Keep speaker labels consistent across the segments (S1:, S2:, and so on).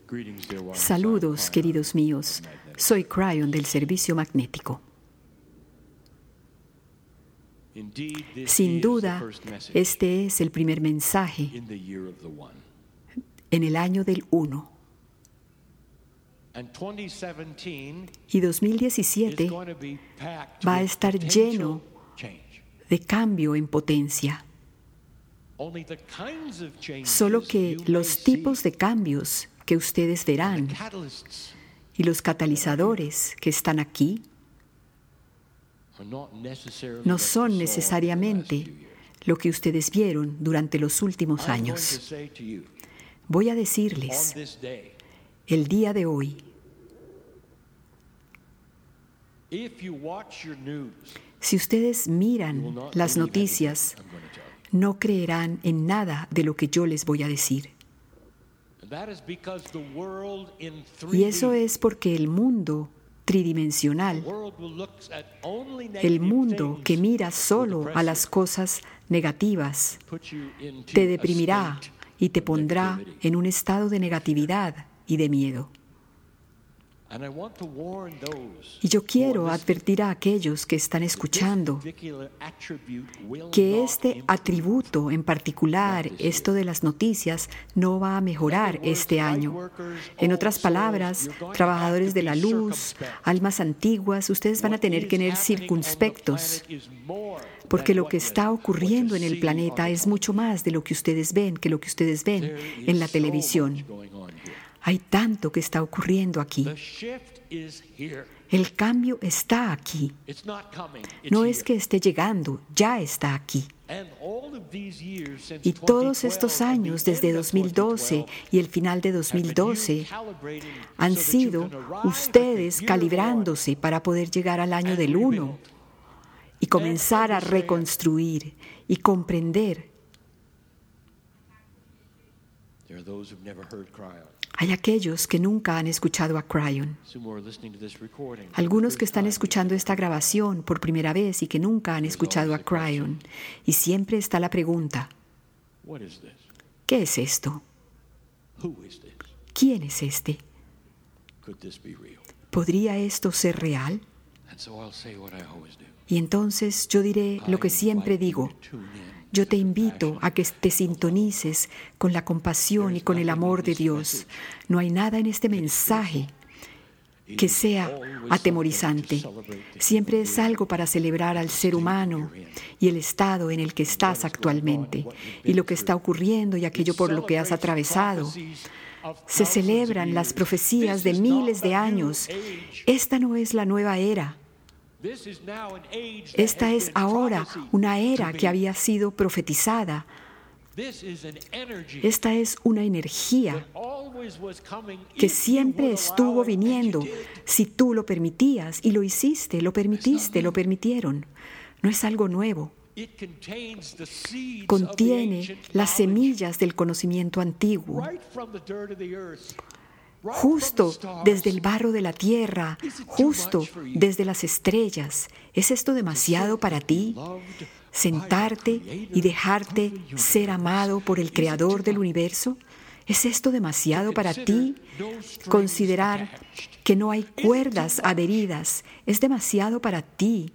S1: Saludos, queridos míos. Soy Cryon del Servicio Magnético. Sin duda, este es el primer mensaje en el año del 1. Y 2017 va a estar lleno de cambio en potencia. Solo que los tipos de cambios que ustedes verán y los catalizadores que están aquí no son necesariamente lo que ustedes vieron durante los últimos años. Voy a decirles, el día de hoy, si ustedes miran las noticias, no creerán en nada de lo que yo les voy a decir. Y eso es porque el mundo tridimensional, el mundo que mira solo a las cosas negativas, te deprimirá y te pondrá en un estado de negatividad y de miedo. Y yo quiero advertir a aquellos que están escuchando que este atributo en particular, esto de las noticias, no va a mejorar este año. En otras palabras, trabajadores de la luz, almas antiguas, ustedes van a tener que ser circunspectos, porque lo que está ocurriendo en el planeta es mucho más de lo que ustedes ven, que lo que ustedes ven en la televisión. Hay tanto que está ocurriendo aquí. El cambio está aquí. No es que esté llegando, ya está aquí. Y todos estos años, desde 2012 y el final de 2012, han sido ustedes calibrándose para poder llegar al año del 1 y comenzar a reconstruir y comprender. Hay aquellos que nunca han escuchado a Cryon. Algunos que están escuchando esta grabación por primera vez y que nunca han escuchado a Cryon. Y siempre está la pregunta, ¿qué es esto? ¿Quién es este? ¿Podría esto ser real? Y entonces yo diré lo que siempre digo. Yo te invito a que te sintonices con la compasión y con el amor de Dios. No hay nada en este mensaje que sea atemorizante. Siempre es algo para celebrar al ser humano y el estado en el que estás actualmente y lo que está ocurriendo y aquello por lo que has atravesado. Se celebran las profecías de miles de años. Esta no es la nueva era. Esta es ahora una era que había sido profetizada. Esta es una energía que siempre estuvo viniendo si tú lo permitías y lo hiciste, lo permitiste, lo permitieron. No es algo nuevo. Contiene las semillas del conocimiento antiguo. Justo desde el barro de la tierra, justo desde las estrellas. ¿Es esto demasiado para ti? ¿Sentarte y dejarte ser amado por el Creador del universo? ¿Es esto demasiado para ti? Considerar que no hay cuerdas adheridas. ¿Es demasiado para ti?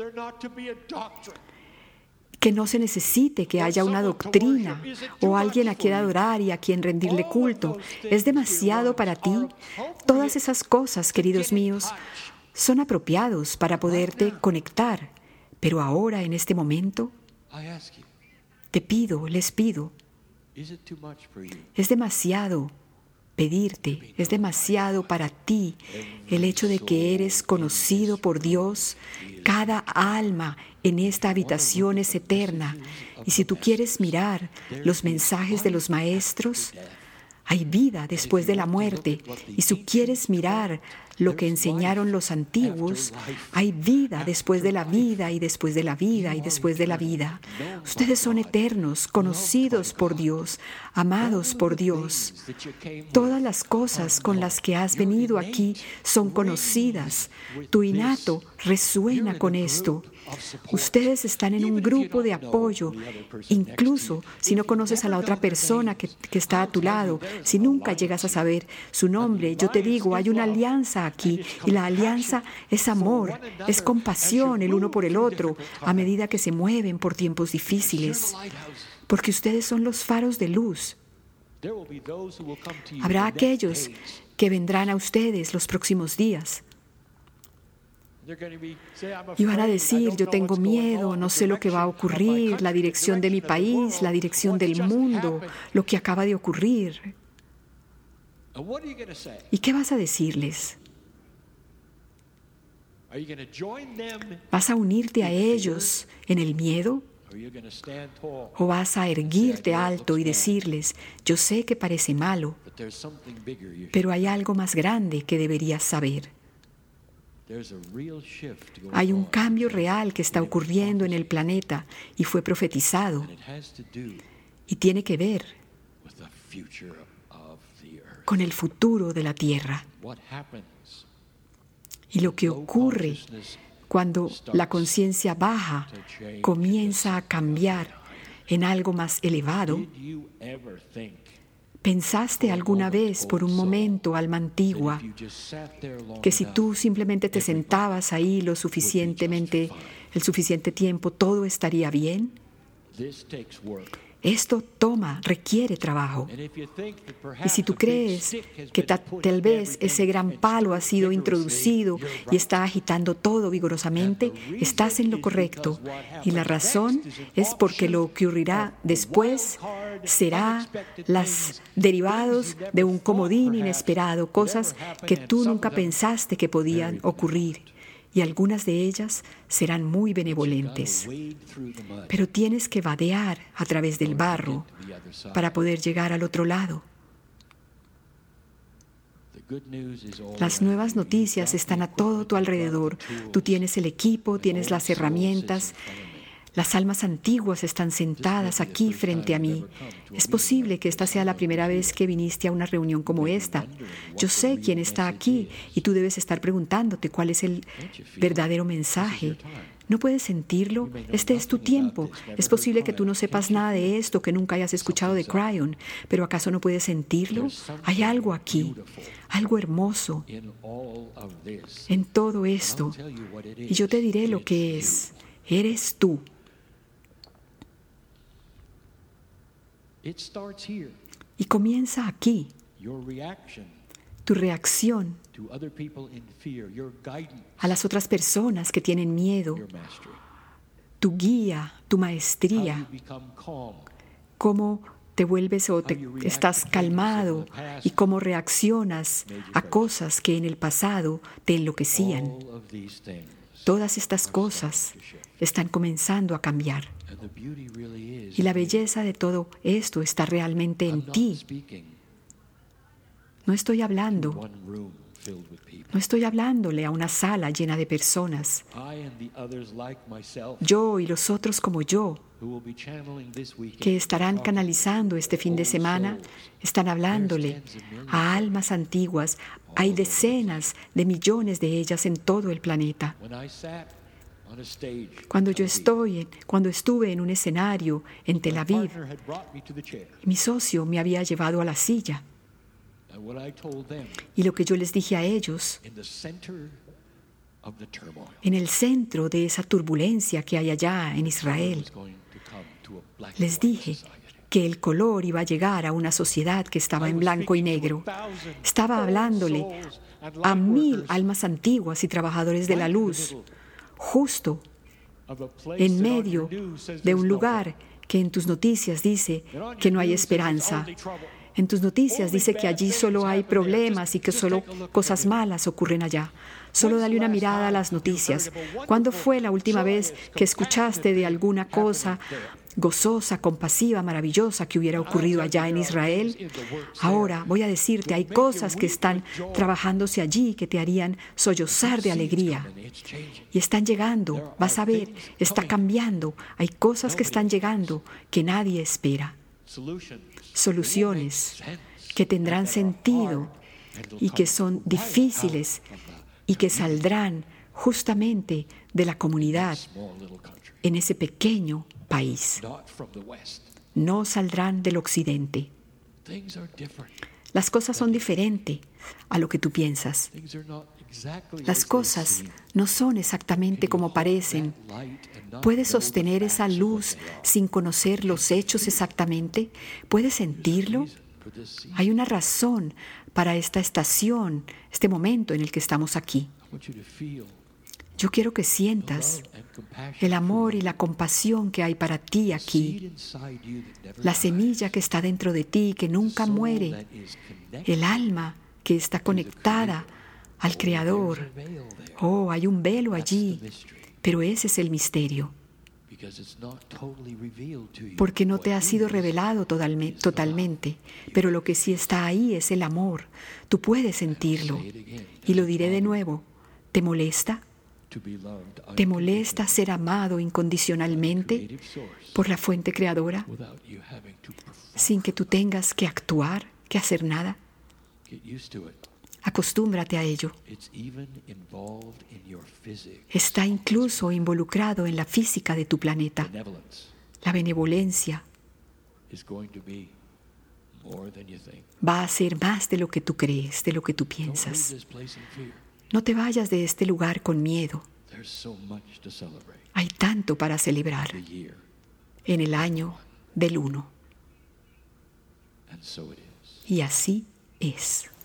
S1: Que no se necesite que haya una doctrina o alguien a quien adorar y a quien rendirle culto. ¿Es demasiado para ti? Todas esas cosas, queridos míos, son apropiados para poderte conectar. Pero ahora, en este momento, te pido, les pido, ¿es demasiado pedirte? ¿Es demasiado para ti el hecho de que eres conocido por Dios? Cada alma en esta habitación es eterna. Y si tú quieres mirar los mensajes de los maestros, hay vida después de la muerte. Y si quieres mirar lo que enseñaron los antiguos, hay vida después de la vida y después de la vida y después de la vida. Ustedes son eternos, conocidos por Dios, amados por Dios. Todas las cosas con las que has venido aquí son conocidas. Tu innato resuena con esto. Ustedes están en un grupo de apoyo, incluso si no conoces a la otra persona que está a tu lado, si nunca llegas a saber su nombre. Yo te digo, hay una alianza aquí, y la alianza es amor, es compasión el uno por el otro, a medida que se mueven por tiempos difíciles, porque ustedes son los faros de luz. Habrá aquellos que vendrán a ustedes los próximos días y van a decir, yo tengo miedo, no sé lo que va a ocurrir, la dirección de mi país, la dirección del mundo, lo que acaba de ocurrir. ¿Y qué vas a decirles? ¿Vas a unirte a ellos en el miedo? ¿O vas a erguirte alto y decirles, yo sé que parece malo, pero hay algo más grande que deberías saber? Hay un cambio real que está ocurriendo en el planeta y fue profetizado y tiene que ver con el futuro de la Tierra. Y lo que ocurre cuando la conciencia baja comienza a cambiar en algo más elevado. ¿Pensaste alguna vez por un momento, alma antigua, que si tú simplemente te sentabas ahí el suficiente tiempo, todo estaría bien? Esto requiere trabajo. Y si tú crees que tal vez ese gran palo ha sido introducido y está agitando todo vigorosamente, estás en lo correcto. Y la razón es porque lo que ocurrirá después será los derivados de un comodín inesperado, cosas que tú nunca pensaste que podían ocurrir. Y algunas de ellas serán muy benevolentes. Pero tienes que vadear a través del barro para poder llegar al otro lado. Las nuevas noticias están a todo tu alrededor. Tú tienes el equipo, tienes las herramientas. Las almas antiguas están sentadas aquí frente a mí. Es posible que esta sea la primera vez que viniste a una reunión como esta. Yo sé quién está aquí y tú debes estar preguntándote cuál es el verdadero mensaje. ¿No puedes sentirlo? Este es tu tiempo. Es posible que tú no sepas nada de esto, que nunca hayas escuchado de Cryon, pero ¿acaso no puedes sentirlo? Hay algo aquí, algo hermoso en todo esto. Y yo te diré lo que es. Eres tú. Y comienza aquí. Tu reacción a las otras personas que tienen miedo, tu guía, tu maestría, cómo te vuelves o estás calmado y cómo reaccionas a cosas que en el pasado te enloquecían. Todas estas cosas están comenzando a cambiar. Y la belleza de todo esto está realmente en ti. No estoy hablándole a una sala llena de personas. Yo y los otros como yo, que estarán canalizando este fin de semana, están hablándole a almas antiguas. Hay decenas de millones de ellas en todo el planeta. Cuando estuve en un escenario en Tel Aviv, mi socio me había llevado a la silla. Y lo que yo les dije a ellos, en el centro de esa turbulencia que hay allá en Israel, les dije que el color iba a llegar a una sociedad que estaba en blanco y negro. Estaba hablándole a 1000 almas antiguas y trabajadores de la luz, justo en medio de un lugar que en tus noticias dice que no hay esperanza. En tus noticias dice que allí solo hay problemas y que solo cosas malas ocurren allá. Solo dale una mirada a las noticias. ¿Cuándo fue la última vez que escuchaste de alguna cosa gozosa, compasiva, maravillosa que hubiera ocurrido allá en Israel. Ahora voy a decirte, hay cosas que están trabajándose allí que te harían sollozar de alegría. Y están llegando, vas a ver, está cambiando. Hay cosas que están llegando que nadie espera. Soluciones que tendrán sentido y que son difíciles y que saldrán justamente de la comunidad en ese pequeño país. No saldrán del occidente. Las cosas son diferentes a lo que tú piensas. Las cosas no son exactamente como parecen. ¿Puedes sostener esa luz sin conocer los hechos exactamente? ¿Puedes sentirlo? Hay una razón para esta estación, este momento en el que estamos aquí. Yo quiero que sientas el amor y la compasión que hay para ti aquí, la semilla que está dentro de ti, que nunca muere, el alma que está conectada al Creador. Oh, hay un velo allí, pero ese es el misterio, porque no te ha sido revelado totalmente, pero lo que sí está ahí es el amor. Tú puedes sentirlo, y lo diré de nuevo. ¿Te molesta? ¿Te molesta ser amado incondicionalmente por la fuente creadora sin que tú tengas que actuar, que hacer nada? Acostúmbrate a ello. Está incluso involucrado en la física de tu planeta. La benevolencia va a ser más de lo que tú crees, de lo que tú piensas. No te vayas de este lugar con miedo. Hay tanto para celebrar en el año del 1. Y así es.